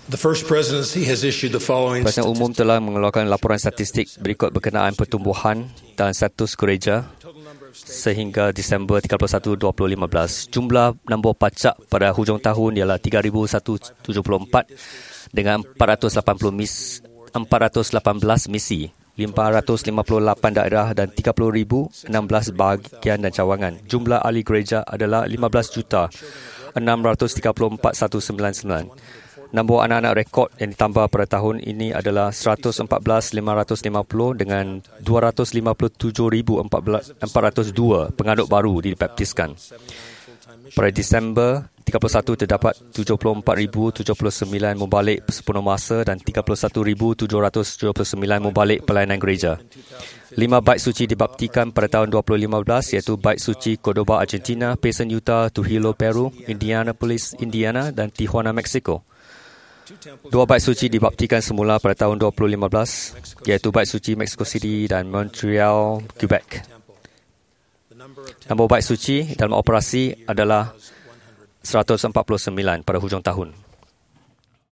The First Presidency has issued the following Presiden Umum telah mengeluarkan laporan statistik berikut berkenaan pertumbuhan dan status gereja sehingga Disember 31, 2015. Jumlah nombor pacak pada hujung tahun ialah 3,174 dengan 418 misi, 558 daerah dan 30,016 bahagian dan cawangan. Jumlah ahli gereja adalah 15,634,199. Nombor anak-anak rekod yang ditambah pada tahun ini adalah 114,550 dengan 257,402 pengaduk baru dibaptiskan. Pada Disember 31 terdapat 74,079 membalik sepenuh masa dan 31,779 membalik pelayanan gereja. 5 bait suci dibaptikan pada tahun 2015 iaitu Bait Suci Cordoba, Argentina, Payson, Utah, Trujillo, Peru, Indianapolis, Indiana dan Tijuana, Mexico. 2 bait suci dibaptikan semula pada tahun 2015 iaitu Bait Suci Mexico City dan Montreal, Quebec. Nombor bait suci dalam operasi adalah 149 pada hujung tahun.